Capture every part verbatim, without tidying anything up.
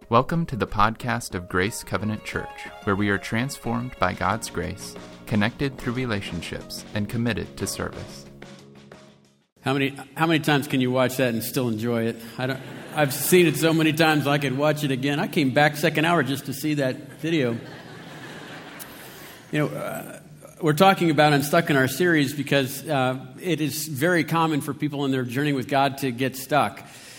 Welcome to the podcast of Grace Covenant Church, where we are transformed by God's grace, connected through relationships, and committed to service. How many how many times can you watch that and still enjoy it? I don't. I've seen it so many times I could watch it again. I came back second hour just to see that video. You know, uh, we're talking about Unstuck in our series because uh, it is very common for people in their journey with God to get stuck.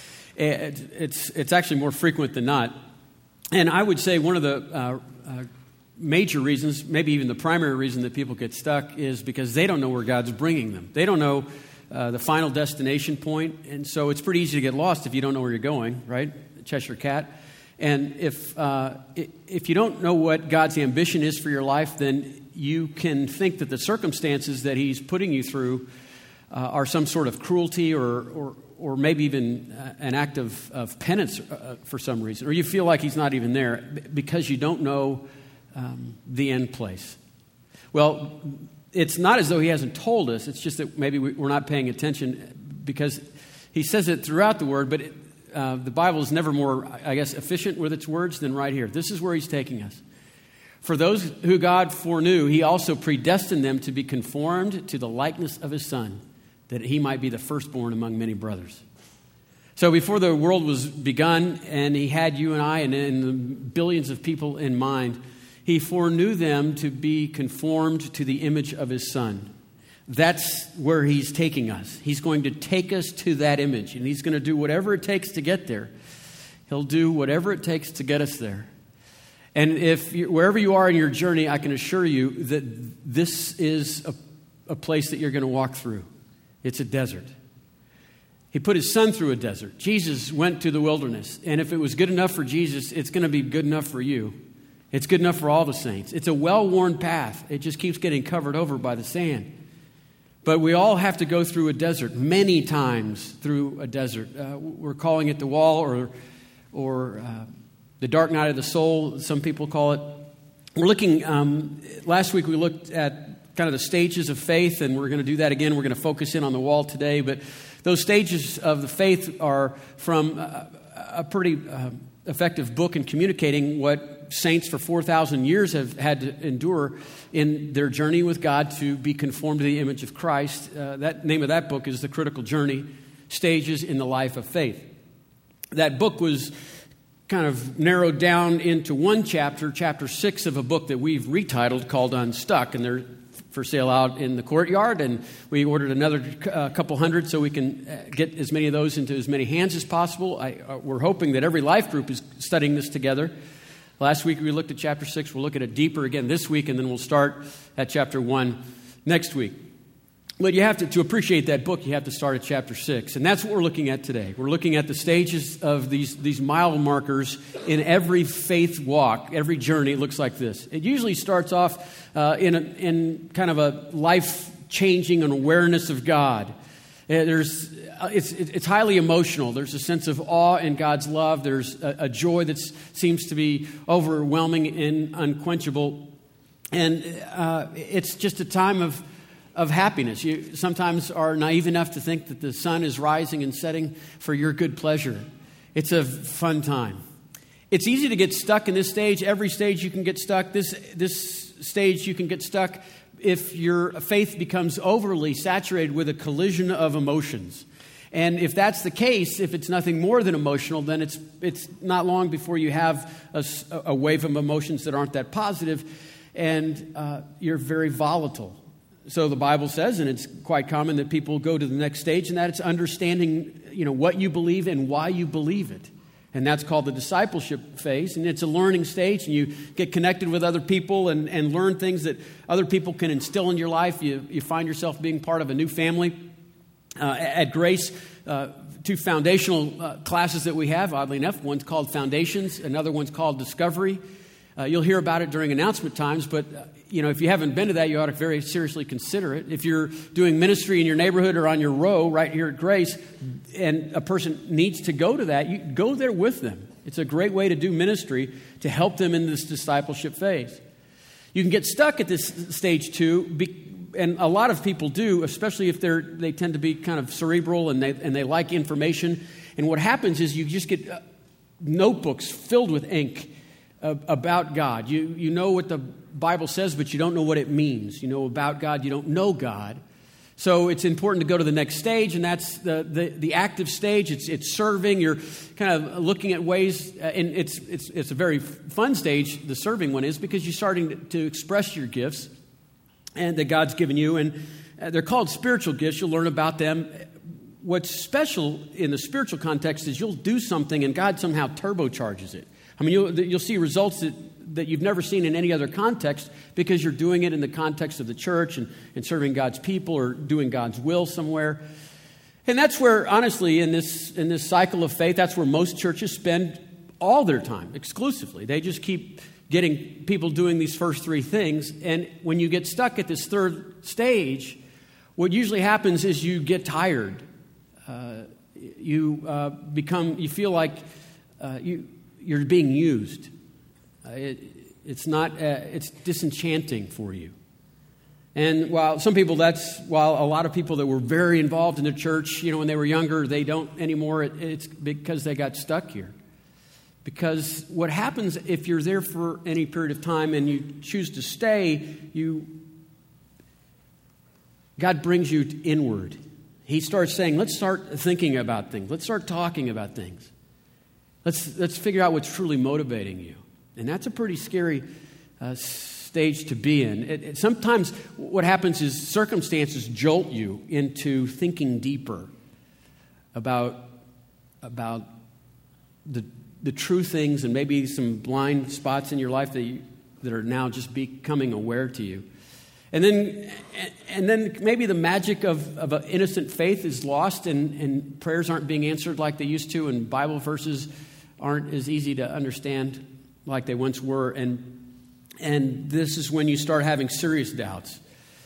It, it's it's actually more frequent than not. And I would say one of the uh, uh, major reasons, maybe even the primary reason that people get stuck is because they don't know where God's bringing them. They don't know uh, the final destination point. And so it's pretty easy to get lost if you don't know where you're going, right? Cheshire Cat. And if uh, if you don't know what God's ambition is for your life, then you can think that the circumstances that He's putting you through uh, are some sort of cruelty or or or maybe even an act of, of penance uh, for some reason, or you feel like He's not even there because you don't know um, the end place. Well, it's not as though He hasn't told us. It's just that maybe we're not paying attention because He says it throughout the Word, but it, uh, the Bible is never more, I guess, efficient with its words than right here. This is where He's taking us. For those who God foreknew, He also predestined them to be conformed to the likeness of His Son, that He might be the firstborn among many brothers. So before the world was begun and He had you and I and, and billions of people in mind, He foreknew them to be conformed to the image of His Son. That's where He's taking us. He's going to take us to that image, and He's going to do whatever it takes to get there. He'll do whatever it takes to get us there. And if you, wherever you are in your journey, I can assure you that this is a, a place that you're going to walk through. It's a desert. He put His Son through a desert. Jesus went to the wilderness. And if it was good enough for Jesus, it's going to be good enough for you. It's good enough for all the saints. It's a well-worn path. It just keeps getting covered over by the sand. But we all have to go through a desert, many times through a desert. Uh, we're calling it the wall or, or uh, the dark night of the soul, some people call it. We're looking, um, last week we looked at kind of the stages of faith, and we're going to do that again. We're going to focus in on the wall today, but those stages of the faith are from a, a pretty uh, effective book in communicating what saints for four thousand years have had to endure in their journey with God to be conformed to the image of Christ. Uh, that name of that book is The Critical Journey, Stages in the Life of Faith. That book was kind of narrowed down into one chapter, chapter six of a book that we've retitled called Unstuck, and they're for sale out in the courtyard, and we ordered another uh, couple hundred so we can uh, get as many of those into as many hands as possible. I, uh, we're hoping that every life group is studying this together. Last week we looked at chapter six. We'll look at it deeper again this week, and then we'll start at chapter one next week. But you have to, to appreciate that book, you have to start at chapter six. And that's what we're looking at today. We're looking at the stages of these, these mile markers in every faith walk, every journey. It looks like this. It usually starts off uh, in, a, in kind of a life-changing and awareness of God. There's, it's, it's highly emotional. There's a sense of awe in God's love. There's a, a joy that seems to be overwhelming and unquenchable. And uh, it's just a time of Of happiness. You sometimes are naive enough to think that the sun is rising and setting for your good pleasure. It's a fun time. It's easy to get stuck in this stage. Every stage you can get stuck. This this stage you can get stuck if your faith becomes overly saturated with a collision of emotions. And if that's the case, if it's nothing more than emotional, then it's it's not long before you have a, a wave of emotions that aren't that positive, and uh, you're very volatile. So the Bible says, and it's quite common that people go to the next stage, and that it's understanding, you know, what you believe and why you believe it. And that's called the discipleship phase, and it's a learning stage, and you get connected with other people and, and learn things that other people can instill in your life. You, you find yourself being part of a new family. Uh, at Grace, uh, two foundational uh, classes that we have, oddly enough, one's called Foundations, another one's called Discovery. Uh, you'll hear about it during announcement times, but uh, you know, if you haven't been to that, you ought to very seriously consider it. If you're doing ministry in your neighborhood or on your row right here at Grace, and a person needs to go to that, you go there with them. It's a great way to do ministry to help them in this discipleship phase. You can get stuck at this stage two, and a lot of people do, especially if they're they tend to be kind of cerebral and they and they like information. And what happens is you just get notebooks filled with ink uh, about God. You, you know what the Bible says, but you don't know what it means. You know about God, you don't know God. So it's important to go to the next stage, and that's the, the, the active stage. It's it's serving. You're kind of looking at ways, uh, and it's it's it's a very fun stage, the serving one is, because you're starting to, to express your gifts and that God's given you, and uh, they're called spiritual gifts. You'll learn about them. What's special in the spiritual context is you'll do something, and God somehow turbocharges it. I mean, you'll, you'll see results that that you've never seen in any other context because you're doing it in the context of the church and, and serving God's people or doing God's will somewhere. And that's where, honestly, in this in this cycle of faith, that's where most churches spend all their time, exclusively. They just keep getting people doing these first three things. And when you get stuck at this third stage, what usually happens is you get tired. Uh, you uh, become, you feel like uh, you you're being used. Uh, it, it's not, uh, it's disenchanting for you. And while some people, that's, while a lot of people that were very involved in the church, you know, when they were younger, they don't anymore, it, it's because they got stuck here. Because what happens if you're there for any period of time and you choose to stay, you, God brings you inward. He starts saying, let's start thinking about things. Let's start talking about things. Let's, let's figure out what's truly motivating you. And that's a pretty scary uh, stage to be in. It, it, sometimes what happens is circumstances jolt you into thinking deeper about, about the, the true things and maybe some blind spots in your life that, you, that are now just becoming aware to you. And then, and then maybe the magic of, of an innocent faith is lost and, and prayers aren't being answered like they used to, and Bible verses aren't as easy to understand like they once were, and and this is when you start having serious doubts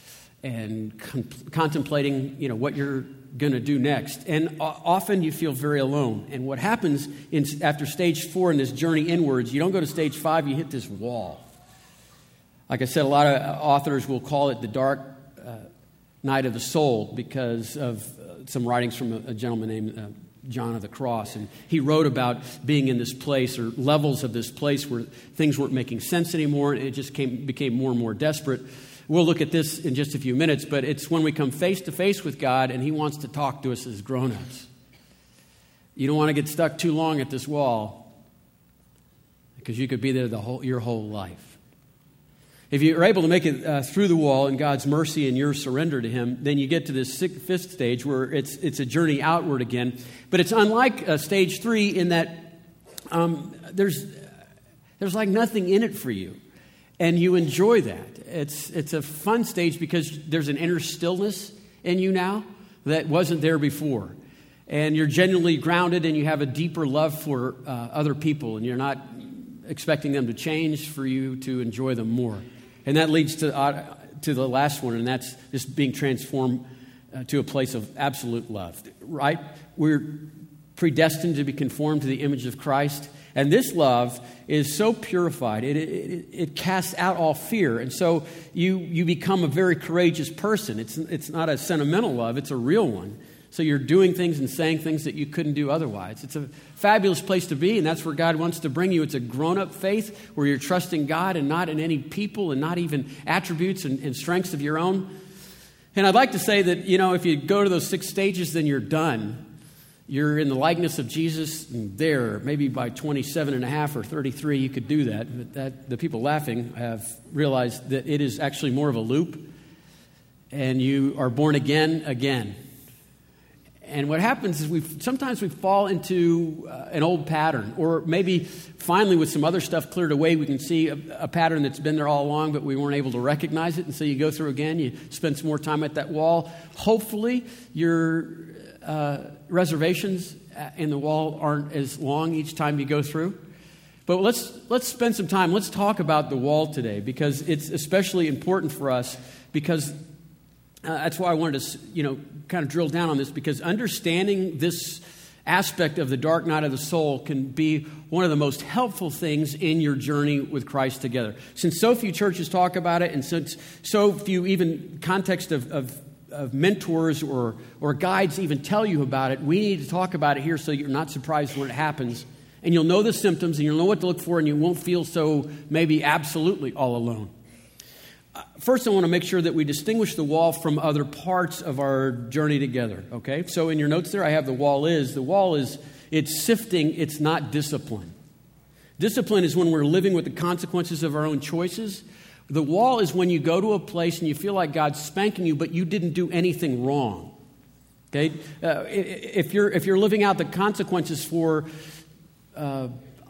and con- contemplating, you know, what you're going to do next. And o- often you feel very alone. And what happens in, after stage four in this journey inwards, you don't go to stage five, you hit this wall. Like I said, a lot of authors will call it the dark uh, night of the soul because of uh, some writings from a, a gentleman named Uh, John of the Cross, and he wrote about being in this place or levels of this place where things weren't making sense anymore, and it just came, became more and more desperate. We'll look at this in just a few minutes, but it's when we come face to face with God and He wants to talk to us as grown-ups. You don't want to get stuck too long at this wall because you could be there the whole, your whole life. If you're able to make it uh, through the wall in God's mercy and your surrender to Him, then you get to this sixth, fifth stage where it's it's a journey outward again. But it's unlike uh, stage three in that um, there's there's like nothing in it for you, and you enjoy that. It's it's a fun stage because there's an inner stillness in you now that wasn't there before, and you're genuinely grounded, and you have a deeper love for uh, other people, and you're not expecting them to change for you to enjoy them more. And that leads to uh, to the last one, and that's just being transformed uh, to a place of absolute love, right? We're predestined to be conformed to the image of Christ, and this love is so purified, it, it, it casts out all fear, and so you you become a very courageous person. It's, it's not a sentimental love, it's a real one. So you're doing things and saying things that you couldn't do otherwise. It's a fabulous place to be, and that's where God wants to bring you. It's a grown-up faith where you're trusting God and not in any people and not even attributes and, and strengths of your own. And I'd like to say that, you know, if you go to those six stages, then you're done. You're in the likeness of Jesus, and there, maybe by twenty-seven and a half or thirty-three, you could do that. But that, the people laughing have realized that it is actually more of a loop, and you are born again, again. And what happens is we sometimes we fall into uh, an old pattern, or maybe finally with some other stuff cleared away, we can see a, a pattern that's been there all along, but we weren't able to recognize it. And so you go through again, you spend some more time at that wall. Hopefully your uh, reservations in the wall aren't as long each time you go through. But let's let's spend some time. Let's talk about the wall today, because it's especially important for us, because Uh, that's why I wanted to, you know, kind of drill down on this, because understanding this aspect of the dark night of the soul can be one of the most helpful things in your journey with Christ together. Since so few churches talk about it, and since so few even context of, of, of mentors or, or guides even tell you about it, we need to talk about it here so you're not surprised when it happens And you'll know the symptoms, and you'll know what to look for, and you won't feel so maybe absolutely all alone. Uh, first, I want to make sure that we distinguish the wall from other parts of our journey together, okay? So in your notes there, I have the wall is. The wall is, it's sifting, it's not discipline. Discipline is when we're living with the consequences of our own choices. The wall is when you go to a place and you feel like God's spanking you, but you didn't do anything wrong. Okay? Uh, if you're if you're living out the consequences for uh,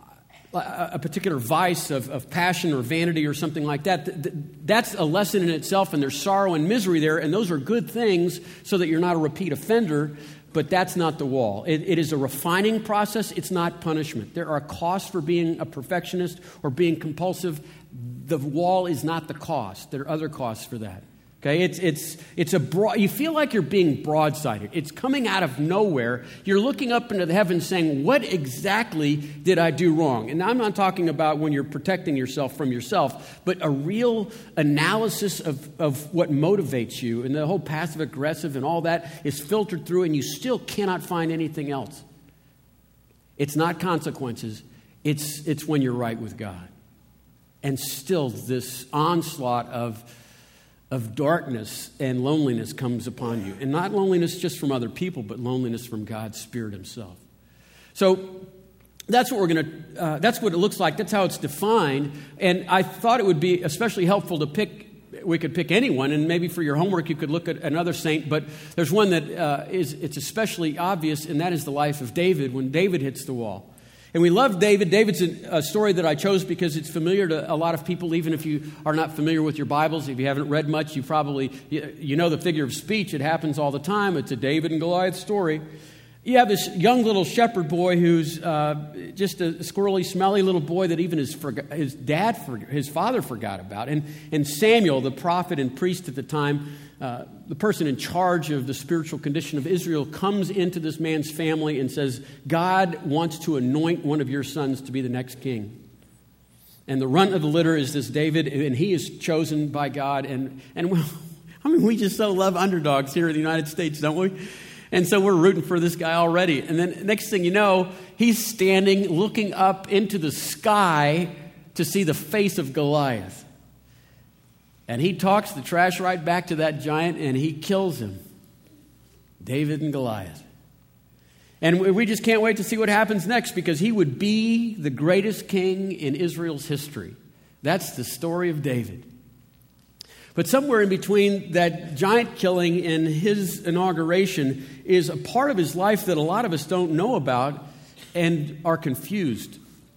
a particular vice of, of passion or vanity or something like that, th- th- that's a lesson in itself, and there's sorrow and misery there, and those are good things so that you're not a repeat offender. But that's not the wall. It, it is a refining process. It's not punishment. There are costs for being a perfectionist or being compulsive. The wall is not the cost. There are other costs for that. Okay, it's it's it's a broad. You feel like you're being broadsided. It's coming out of nowhere. You're looking up into the heavens, saying, "What exactly did I do wrong?" And I'm not talking about when you're protecting yourself from yourself, but a real analysis of of what motivates you, and the whole passive aggressive and all that is filtered through, and you still cannot find anything else. It's not consequences. It's it's when you're right with God, and still this onslaught of. of darkness and loneliness comes upon you. And not loneliness just from other people, but loneliness from God's Spirit himself. So that's what we're going to, uh, that's what it looks like. That's how it's defined. And I thought it would be especially helpful to pick, we could pick anyone, and maybe for your homework you could look at another saint, but there's one that uh, is, it's especially obvious, and that is the life of David when David hits the wall. And we love David. David's a, a story that I chose because it's familiar to a lot of people, even if you are not familiar with your Bibles. If you haven't read much, you probably, you, you know the figure of speech. It happens all the time. It's a David and Goliath story. You have this young little shepherd boy who's uh, just a squirrely, smelly little boy that even his, his dad, his father forgot about. And, and Samuel, the prophet and priest at the time, uh, the person in charge of the spiritual condition of Israel, comes into this man's family and says, God wants to anoint one of your sons to be the next king. And the runt of the litter is this David, and he is chosen by God. And, and well, I mean, we just so love underdogs here in the United States, don't we? And so we're rooting for this guy already. And then next thing you know, he's standing looking up into the sky to see the face of Goliath. And he talks the trash right back to that giant, and he kills him. David and Goliath. And we just can't wait to see what happens next, because he would be the greatest king in Israel's history. That's the story of David. But somewhere in between that giant killing and his inauguration is a part of his life that a lot of us don't know about and are confused.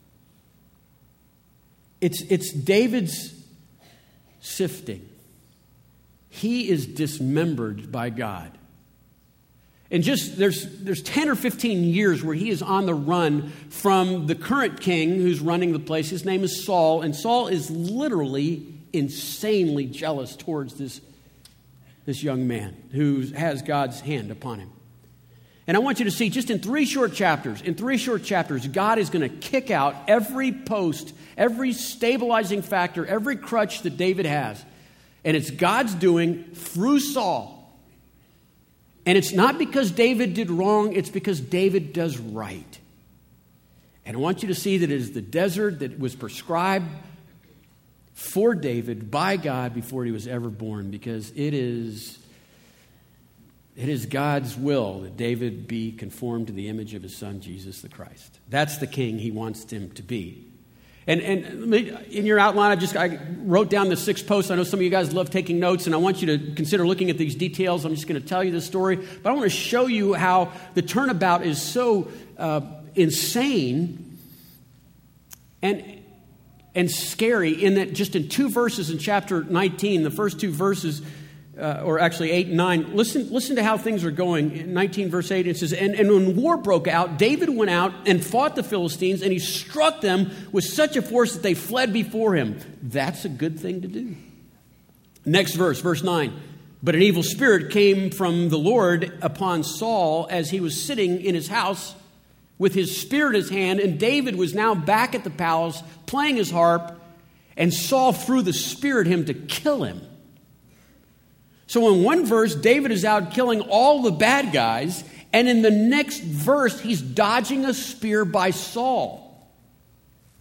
It's, it's David's sifting. He is dismembered by God. And just there's there's ten or fifteen years where he is on the run from the current king who's running the place. His name is Saul, and Saul is literally insanely jealous towards this, this young man who has God's hand upon him. And I want you to see, just in three short chapters, in three short chapters, God is going to kick out every post, every stabilizing factor, every crutch that David has. And it's God's doing through Saul. And it's not because David did wrong, it's because David does right. And I want you to see that it is the desert that was prescribed for David by God before he was ever born, because it is it is God's will that David be conformed to the image of his son, Jesus the Christ. That's the king he wants him to be. And and in your outline, I just I wrote down the six posts. I know some of you guys love taking notes, and I want you to consider looking at these details. I'm just going to tell you this story, but I want to show you how the turnabout is so uh, insane and and scary, in that just in two verses in chapter nineteen, the first two verses, uh, or actually eight and nine, listen, listen to how things are going. In nineteen verse eight, it says, and, and when war broke out, David went out and fought the Philistines, and he struck them with such a force that they fled before him. That's a good thing to do. Next verse, verse nine. But an evil spirit came from the Lord upon Saul as he was sitting in his house with his spear in his hand, and David was now back at the palace playing his harp, and Saul threw the spear at him to kill him. So in one verse, David is out killing all the bad guys, and in the next verse, he's dodging a spear by Saul.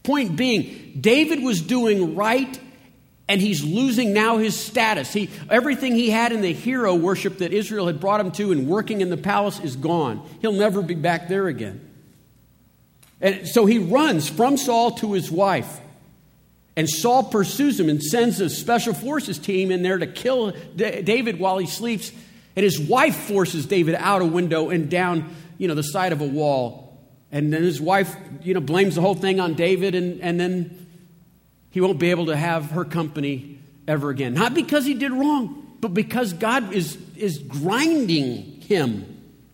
Point being, David was doing right, and he's losing now his status. He, everything he had in the hero worship that Israel had brought him to and working in the palace is gone. He'll never be back there again. And so he runs from Saul to his wife. And Saul pursues him and sends a special forces team in there to kill D- David while he sleeps. And his wife forces David out a window and down, you know, the side of a wall. And then his wife, you know, blames the whole thing on David, and, and then he won't be able to have her company ever again. Not because he did wrong, but because God is, is grinding him.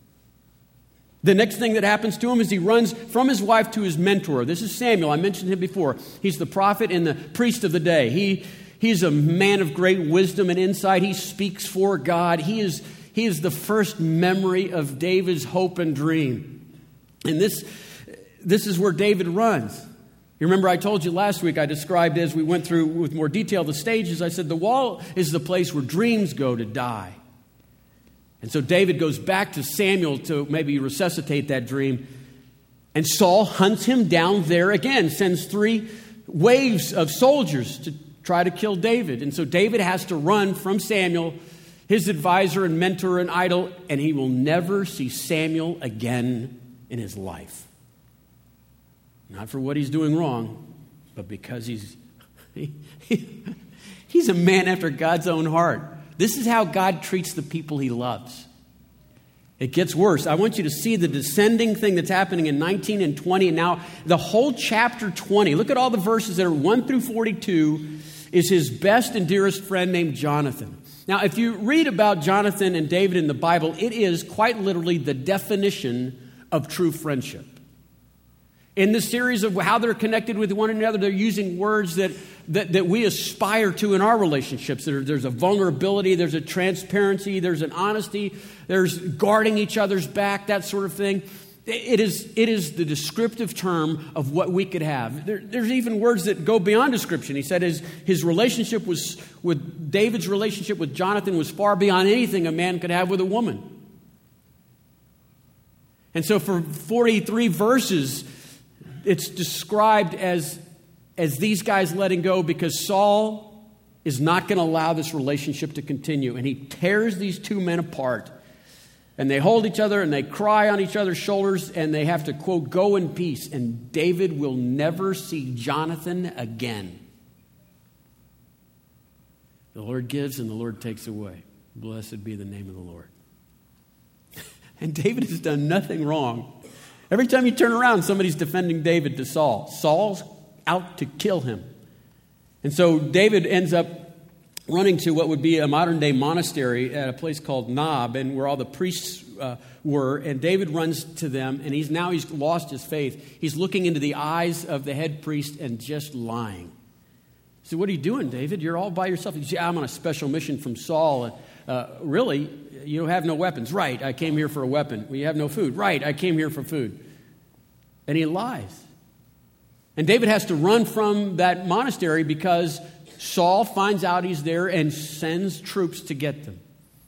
The next thing that happens to him is he runs from his wife to his mentor. This is Samuel. I mentioned him before. He's the prophet and the priest of the day. He, he's a man of great wisdom and insight. He speaks for God. He is, he is the first memory of David's hope and dream. And this, this is where David runs. You remember I told you last week, I described as we went through with more detail the stages, I said the wall is the place where dreams go to die. And so David goes back to Samuel to maybe resuscitate that dream. And Saul hunts him down there again, sends three waves of soldiers to try to kill David. And so David has to run from Samuel, his advisor and mentor and idol, and he will never see Samuel again in his life. Not for what he's doing wrong, but because he's he, he, he's a man after God's own heart. This is how God treats the people he loves. It gets worse. I want you to see the descending thing that's happening in nineteen and twenty. And now the whole chapter twenty, look at all the verses that are one through forty-two, is his best and dearest friend named Jonathan. Now, if you read about Jonathan and David in the Bible, it is quite literally the definition of true friendship. In this series of how they're connected with one another, they're using words that, that, that we aspire to in our relationships. There, there's a vulnerability, there's a transparency, there's an honesty, there's guarding each other's back, that sort of thing. It is, it is the descriptive term of what we could have. There, there's even words that go beyond description. He said his, his relationship was with David's relationship with Jonathan was far beyond anything a man could have with a woman. And so for forty-three verses, it's described as, as these guys letting go because Saul is not going to allow this relationship to continue. And he tears these two men apart. And they hold each other and they cry on each other's shoulders and they have to, quote, go in peace. And David will never see Jonathan again. The Lord gives and the Lord takes away. Blessed be the name of the Lord. And David has done nothing wrong. Every time you turn around, somebody's defending David to Saul. Saul's out to kill him. And so David ends up running to what would be a modern-day monastery at a place called Nob, and where all the priests uh, were. And David runs to them, and he's now he's lost his faith. He's looking into the eyes of the head priest and just lying. He said, "What are you doing, David? You're all by yourself." He said, "I'm on a special mission from Saul. And, uh, really? You have no weapons." "Right, I came here for a weapon." "Well, you have no food." "Right, I came here for food." And he lies. And David has to run from that monastery because Saul finds out he's there and sends troops to get them.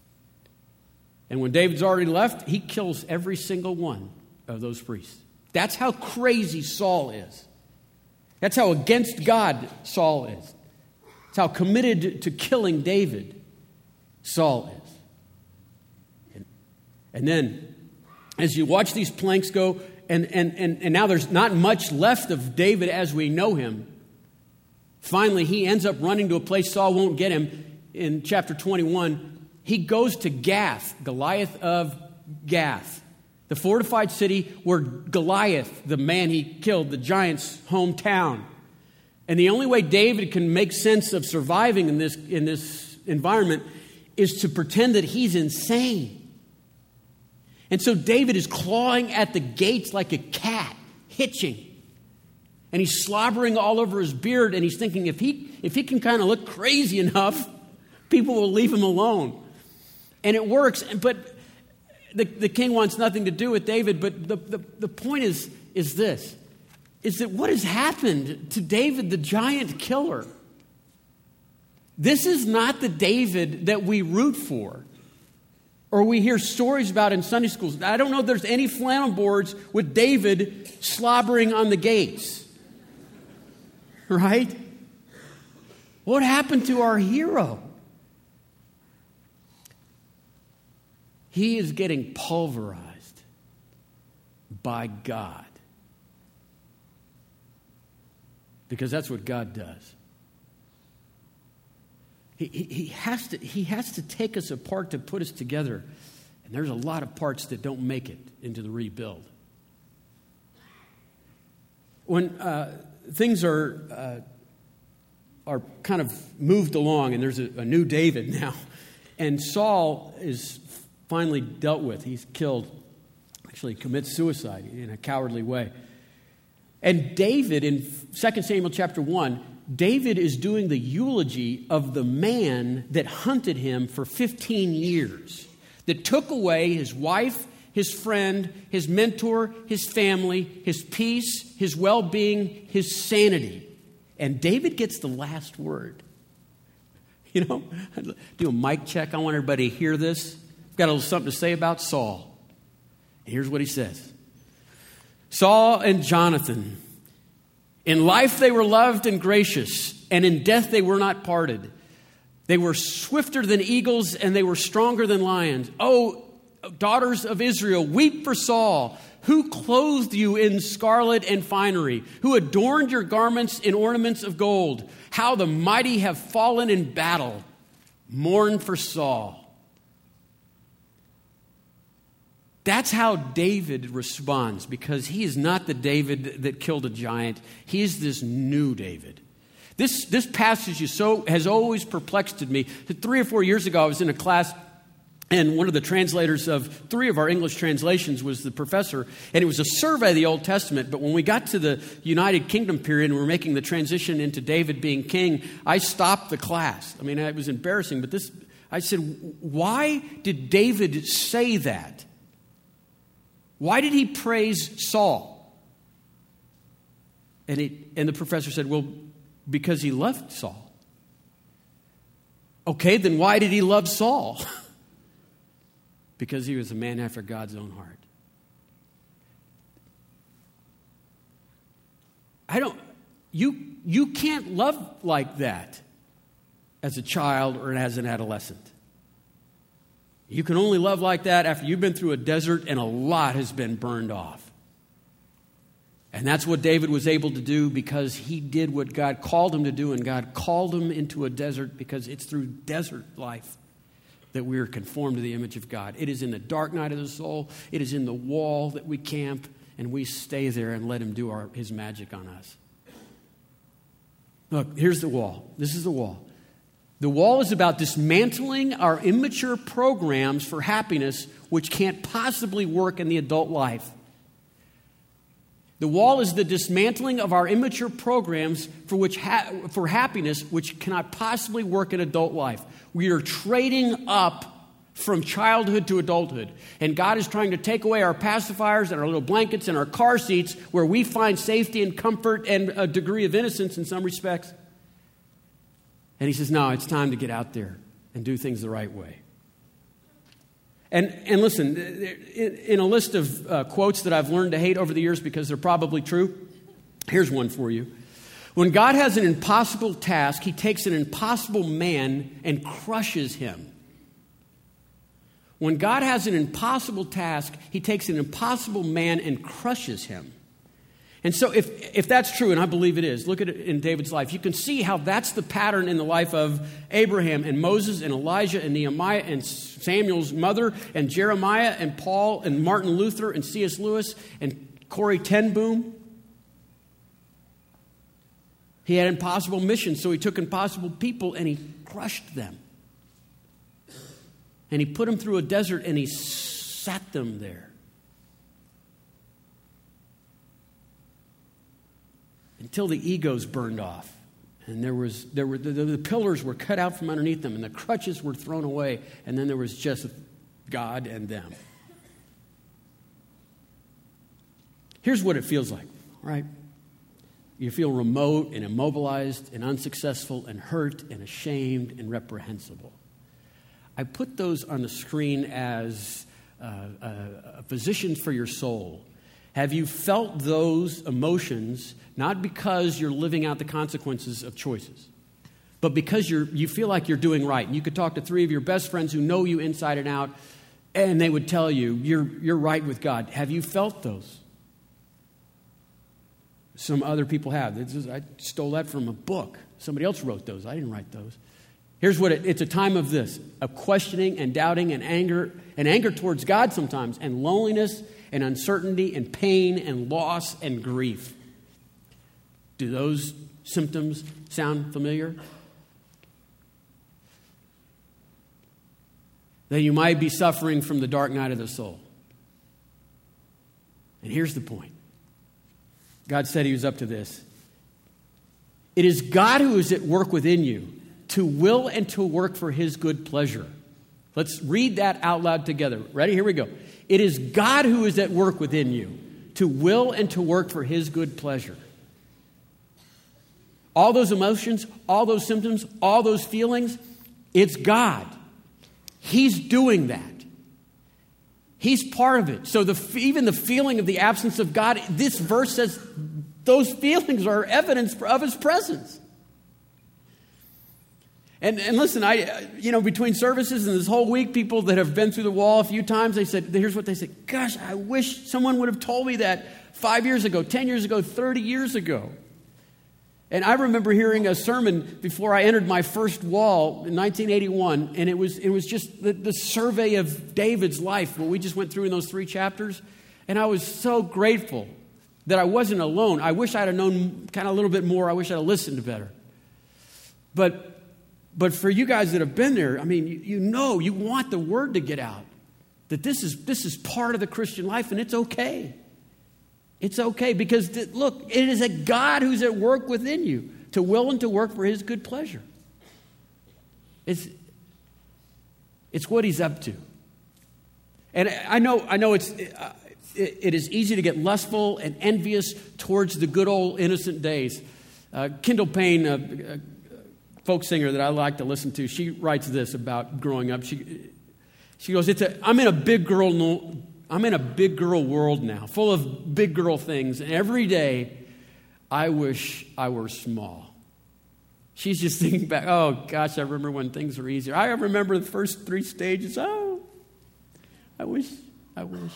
And when David's already left, he kills every single one of those priests. That's how crazy Saul is. That's how against God Saul is. That's how committed to killing David Saul is. And, and then, as you watch these planks go, and, and, and, and now there's not much left of David as we know him. Finally, he ends up running to a place Saul won't get him. In chapter twenty-one, he goes to Gath, Goliath of Gath, the fortified city where Goliath, the man he killed, the giant's hometown. And the only way David can make sense of surviving in this, in this environment is to pretend that he's insane. And so David is clawing at the gates like a cat, hitching. And he's slobbering all over his beard, and he's thinking if he if he can kind of look crazy enough, people will leave him alone. And it works, but the, the king wants nothing to do with David. But the, the, the point is, is this, is that what has happened to David, the giant killer? This is not the David that we root for or we hear stories about in Sunday schools. I don't know if there's any flannel boards with David slobbering on the gates. Right? What happened to our hero? He is getting pulverized by God. Because that's what God does. He, he, he, has to, he has to take us apart to put us together. And there's a lot of parts that don't make it into the rebuild. When uh, things are uh, are kind of moved along, and there's a, a new David now, and Saul is finally dealt with. He's killed, actually commits suicide in a cowardly way. And David, in Second Samuel chapter one, David is doing the eulogy of the man that hunted him for fifteen years, that took away his wife, his friend, his mentor, his family, his peace, his well-being, his sanity. And David gets the last word. You know, do a mic check. I want everybody to hear this. I've got a little something to say about Saul. Here's what he says. Saul and Jonathan, in life they were loved and gracious, and in death they were not parted. They were swifter than eagles, and they were stronger than lions. Oh, daughters of Israel, weep for Saul, who clothed you in scarlet and finery, who adorned your garments in ornaments of gold. How the mighty have fallen in battle. Mourn for Saul. That's how David responds, because he is not the David that killed a giant. He is this new David. This, this passage is so, has always perplexed me. Three or four years ago, I was in a class, and one of the translators of three of our English translations was the professor, and it was a survey of the Old Testament. But when we got to the United Kingdom period and we were making the transition into David being king, I stopped the class. I mean, it was embarrassing, but this, I said, why did David say that? Why did he praise Saul? And, it, and the professor said, well, because he loved Saul. Okay, then why did he love Saul? Because he was a man after God's own heart. I don't, you, you can't love like that as a child or as an adolescent. You can only love like that after you've been through a desert and a lot has been burned off. And that's what David was able to do, because he did what God called him to do, and God called him into a desert, because it's through desert life that we are conformed to the image of God. It is in the dark night of the soul. It is in the wall that we camp, and we stay there and let him do our, his magic on us. Look, here's the wall. This is the wall. The wall is about dismantling our immature programs for happiness, which can't possibly work in the adult life. The wall is the dismantling of our immature programs for which ha- for happiness, which cannot possibly work in adult life. We are trading up from childhood to adulthood. And God is trying to take away our pacifiers and our little blankets and our car seats, where we find safety and comfort and a degree of innocence in some respects. And he says, no, it's time to get out there and do things the right way. And and listen, in, in a list of uh, quotes that I've learned to hate over the years because they're probably true, here's one for you. When God has an impossible task, he takes an impossible man and crushes him. When God has an impossible task, he takes an impossible man and crushes him. And so if, if that's true, and I believe it is, look at it in David's life. You can see how that's the pattern in the life of Abraham and Moses and Elijah and Nehemiah and Samuel's mother and Jeremiah and Paul and Martin Luther and C S Lewis and Corrie ten Boom. He had impossible missions, so he took impossible people and he crushed them. And he put them through a desert and he sat them there. Until the egos burned off. And there was there were the, the pillars were cut out from underneath them, and the crutches were thrown away, and then there was just God and them. Here's what it feels like, right? You feel remote and immobilized and unsuccessful and hurt and ashamed and reprehensible. I put those on the screen as uh, a, a physician for your soul. Have you felt those emotions not because you're living out the consequences of choices, but because you're, you feel like you're doing right? And you could talk to three of your best friends who know you inside and out, and they would tell you, you're, you're right with God. Have you felt those? Some other people have. This is, I stole that from a book. Somebody else wrote those. I didn't write those. Here's what it, it's a time of this, of questioning and doubting and anger, and anger towards God sometimes, and loneliness and uncertainty and pain and loss and grief. Do those symptoms sound familiar? That you might be suffering from the dark night of the soul. And here's the point. God said he was up to this. It is God who is at work within you to will and to work for his good pleasure. Let's read that out loud together. Ready? Here we go. It is God who is at work within you to will and to work for his good pleasure. All those emotions, all those symptoms, all those feelings, it's God. He's doing that. He's part of it. So the, even the feeling of the absence of God, this verse says those feelings are evidence of his presence. And, and listen, I, you know, between services and this whole week, people that have been through the wall a few times, they said, here's what they said. Gosh, I wish someone would have told me that five years ago, ten years ago, thirty years ago. And I remember hearing a sermon before I entered my first wall in nineteen eighty-one, and it was it was just the, the survey of David's life, what we just went through in those three chapters. And I was so grateful that I wasn't alone. I wish I'd have known kind of a little bit more. I wish I'd have listened better. But, but for you guys that have been there, I mean, you, you know, you want the word to get out, that this is this is part of the Christian life, and it's okay. It's okay because, look, it is a God who's at work within you to will and to work for his good pleasure. It's, it's what he's up to. And I know I know it's it, it is easy to get lustful and envious towards the good old innocent days. Uh, Kendall Payne, a, a folk singer that I like to listen to, she writes this about growing up. She she goes, "It's a I'm in a big girl no, I'm in a big girl world now, full of big girl things. And every day, I wish I were small." She's just thinking back, oh, gosh, I remember when things were easier. I remember the first three stages. Oh, I wish, I wish.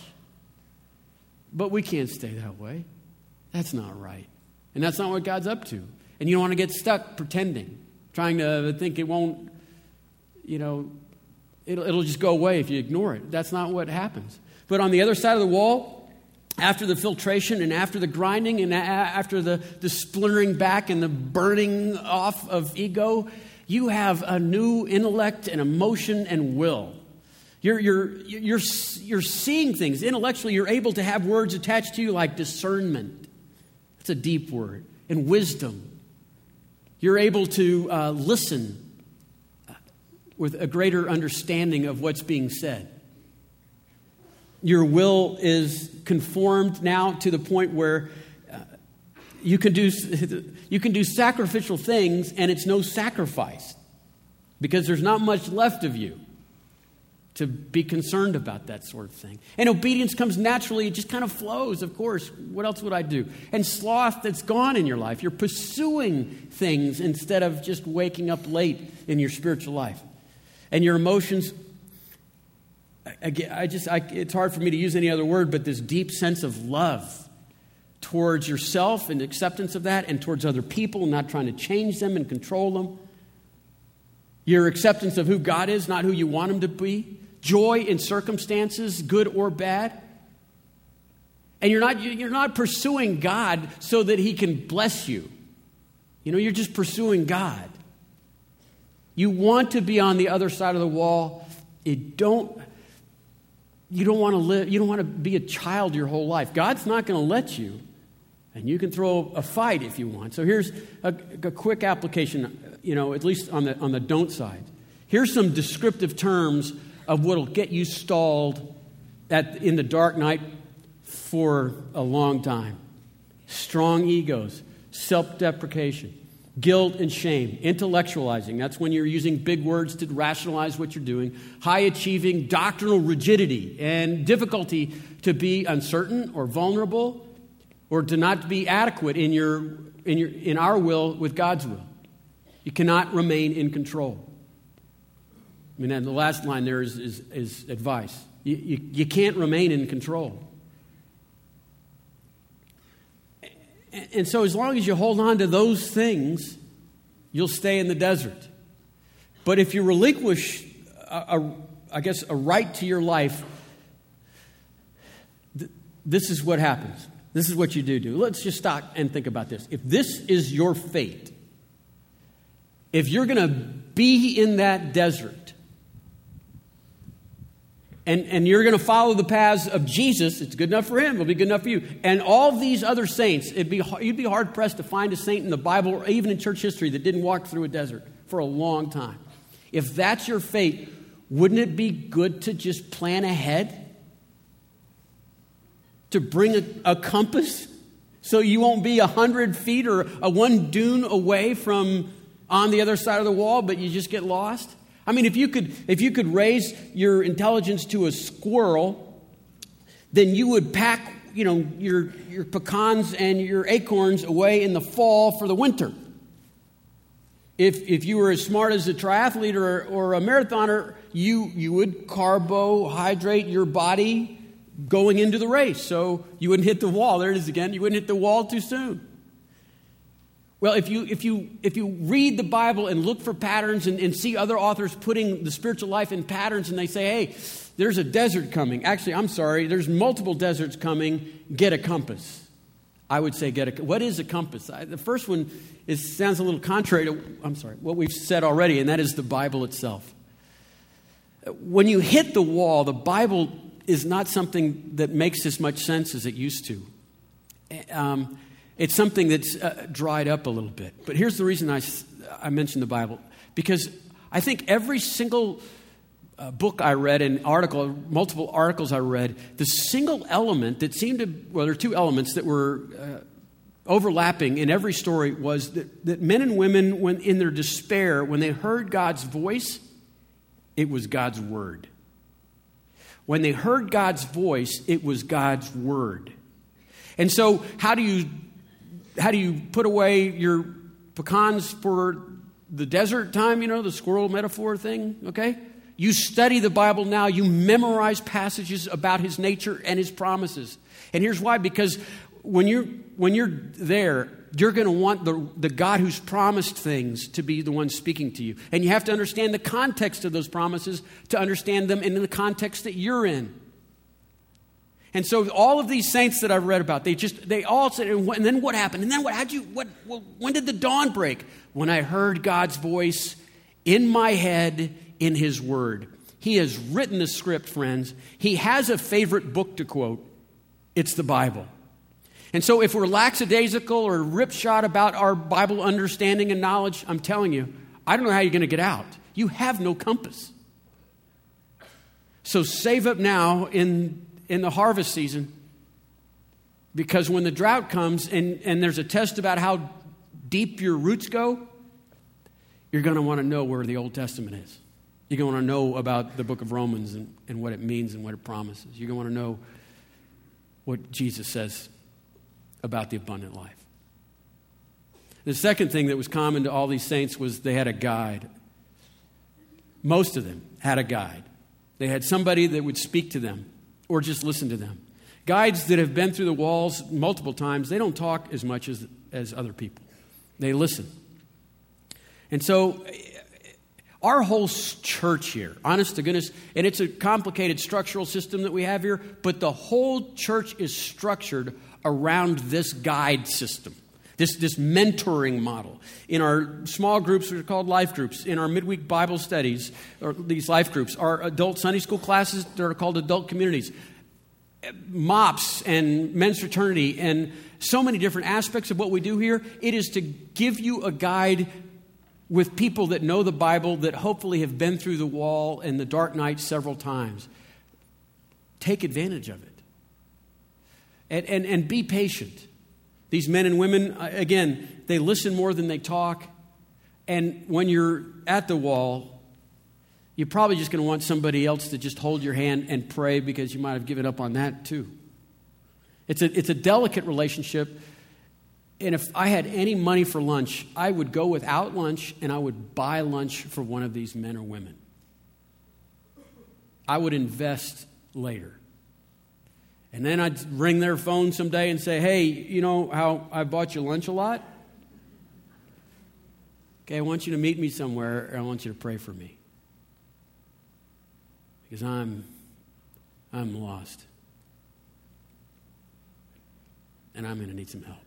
But we can't stay that way. That's not right. And that's not what God's up to. And you don't want to get stuck pretending, trying to think it won't, you know, it'll, it'll just go away if you ignore it. That's not what happens. But on the other side of the wall, after the filtration and after the grinding and a- after the, the splintering back and the burning off of ego, you have a new intellect and emotion and will. You're, you're, you're, you're seeing things. Intellectually, you're able to have words attached to you like discernment. That's a deep word. And wisdom. You're able to uh, listen with a greater understanding of what's being said. Your will is conformed now to the point where uh, you can do you can do sacrificial things, and it's no sacrifice because there's not much left of you to be concerned about that sort of thing. And obedience comes naturally; it just kind of flows. Of course, what else would I do? And sloth that's gone in your life. You're pursuing things instead of just waking up late in your spiritual life, and your emotions. Again, I just, I, it's hard for me to use any other word, but this deep sense of love towards yourself and acceptance of that, and towards other people, not trying to change them and control them. Your acceptance of who God is, not who you want him to be. Joy in circumstances, good or bad. And you're not, you're not pursuing God so that he can bless you. You know, you're just pursuing God. You want to be on the other side of the wall. It don't... You don't want to live, you don't want to be a child your whole life. God's not going to let you. And you can throw a fight if you want. So here's a, a quick application, you know, at least on the on the don't side. Here's some descriptive terms of what'll get you stalled at in the dark night for a long time. Strong egos, self-deprecation, guilt and shame, intellectualizing. That's when you're using big words to rationalize what you're doing. High-achieving doctrinal rigidity and difficulty to be uncertain or vulnerable or to not be adequate in your in your in our will with God's will. You cannot remain in control. I mean, and the last line there is, is, is advice. You, you, you can't remain in control. And so as long as you hold on to those things, you'll stay in the desert. But if you relinquish, a, a, I guess, a right to your life, th- this is what happens. This is what you do do. Let's just stop and think about this. If this is your fate, if you're going to be in that desert, And, and you're going to follow the paths of Jesus, it's good enough for him, it'll be good enough for you. And all these other saints, it'd be, you'd be hard-pressed to find a saint in the Bible or even in church history that didn't walk through a desert for a long time. If that's your fate, wouldn't it be good to just plan ahead? To bring a, a compass so you won't be a hundred feet or a one dune away from on the other side of the wall, but you just get lost? I mean, if you could if you could raise your intelligence to a squirrel, then you would pack, you know, your your pecans and your acorns away in the fall for the winter. If if you were as smart as a triathlete or, or a marathoner, you you would carbohydrate your body going into the race, so you wouldn't hit the wall. There it is again. You wouldn't hit the wall too soon. Well, if you if you if you read the Bible and look for patterns and, and see other authors putting the spiritual life in patterns, and they say, hey, there's a desert coming. Actually, I'm sorry, there's multiple deserts coming. Get a compass. I would say get a what is a compass? I, the first one is sounds a little contrary to I'm sorry, what we've said already, and that is the Bible itself. When you hit the wall, the Bible is not something that makes as much sense as it used to. Um, It's something that's uh, dried up a little bit. But here's the reason I, I mentioned the Bible. Because I think every single uh, book I read and article, multiple articles I read, the single element that seemed to, well, there are two elements that were uh, overlapping in every story was that, that men and women, when in their despair, when they heard God's voice, it was God's word. When they heard God's voice, it was God's word. And so how do you How do you put away your pecans for the desert time, you know, the squirrel metaphor thing, okay? You study the Bible now. You memorize passages about his nature and his promises. And here's why. Because when you're, when you're there, you're going to want the, the God who's promised things to be the one speaking to you. And you have to understand the context of those promises to understand them in the context that you're in. And so all of these saints that I've read about, they just, they all said, and then what happened? And then what, how'd you, what, well, when did the dawn break? When I heard God's voice in my head in his word. He has written the script, friends. He has a favorite book to quote. It's the Bible. And so if we're lackadaisical or ripshot about our Bible understanding and knowledge, I'm telling you, I don't know how you're going to get out. You have no compass. So save up now in in the harvest season, because when the drought comes and, and there's a test about how deep your roots go, you're going to want to know where the Old Testament is. You're going to want to know about the book of Romans and, and what it means and what it promises. You're going to want to know what Jesus says about the abundant life. The second thing that was common to all these saints was they had a guide. Most of them had a guide. They had somebody that would speak to them or just listen to them. Guides that have been through the walls multiple times, they don't talk as much as, as other people. They listen. And so our whole church here, honest to goodness, and it's a complicated structural system that we have here, but the whole church is structured around this guide system, this, this mentoring model. In our small groups, which are called life groups, in our midweek Bible studies, or these life groups, our adult Sunday school classes that are called adult communities, MOPS and men's fraternity, and so many different aspects of what we do here. It is to give you a guide with people that know the Bible, that hopefully have been through the wall and the dark night several times. Take advantage of it. And, and, and be patient. These men and women, again, they listen more than they talk. And when you're at the wall, you're probably just going to want somebody else to just hold your hand and pray because you might have given up on that too. It's a, it's a delicate relationship. And if I had any money for lunch, I would go without lunch and I would buy lunch for one of these men or women. I would invest later. And then I'd ring their phone someday and say, hey, you know how I bought you lunch a lot? Okay, I want you to meet me somewhere, or I want you to pray for me. Because I'm, I'm lost. And I'm going to need some help.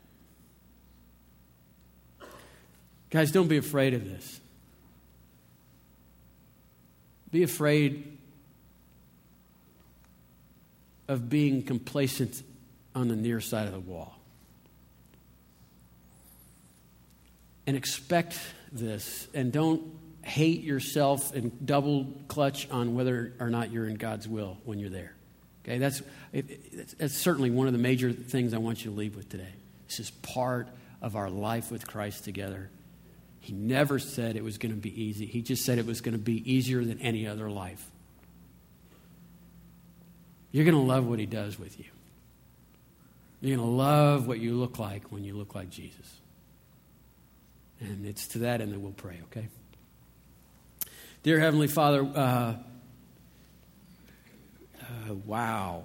Guys, don't be afraid of this. Be afraid of being complacent on the near side of the wall. And expect this, and don't hate yourself and double clutch on whether or not you're in God's will when you're there. Okay, that's, it, that's certainly one of the major things I want you to leave with today. This is part of our life with Christ together. He never said it was going to be easy. He just said it was going to be easier than any other life. You're going to love what he does with you. You're going to love what you look like when you look like Jesus. And it's to that end that we'll pray, okay? Dear Heavenly Father, uh, uh, wow.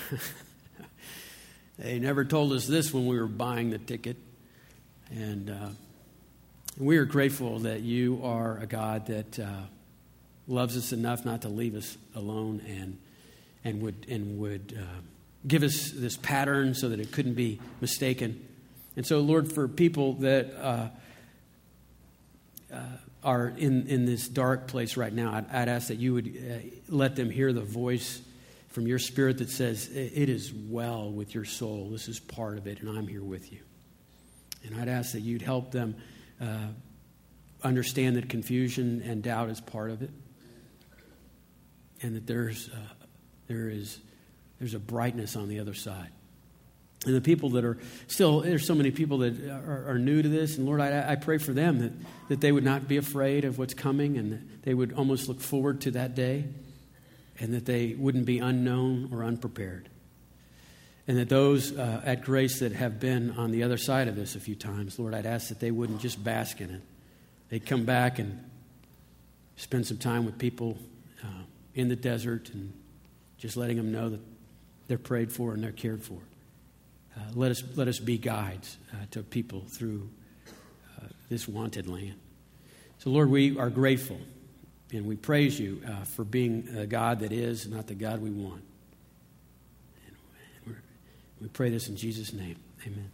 They never told us this when we were buying the ticket. And uh, we are grateful that you are a God that uh, loves us enough not to leave us alone and and would and would uh, give us this pattern so that it couldn't be mistaken. And so, Lord, for people that uh, uh, are in, in this dark place right now, I'd, I'd ask that you would uh, let them hear the voice from your Spirit that says, it is well with your soul. This is part of it, and I'm here with you. And I'd ask that you'd help them uh, understand that confusion and doubt is part of it, and that there's uh, there is there's a brightness on the other side. And the people that are still, there's so many people that are, are new to this, and Lord, I, I pray for them that, that they would not be afraid of what's coming, and that they would almost look forward to that day, and that they wouldn't be unknown or unprepared. And that those uh, at Grace that have been on the other side of this a few times, Lord, I'd ask that they wouldn't just bask in it. They'd come back and spend some time with people uh, in the desert and just letting them know that they're prayed for and they're cared for. Uh, let us let us be guides uh, to people through uh, this wanted land. So, Lord, we are grateful and we praise you uh, for being a God that is, not the God we want. And we're, we pray this in Jesus' name. Amen.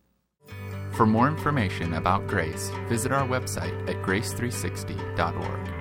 For more information about Grace, visit our website at grace three sixty dot org.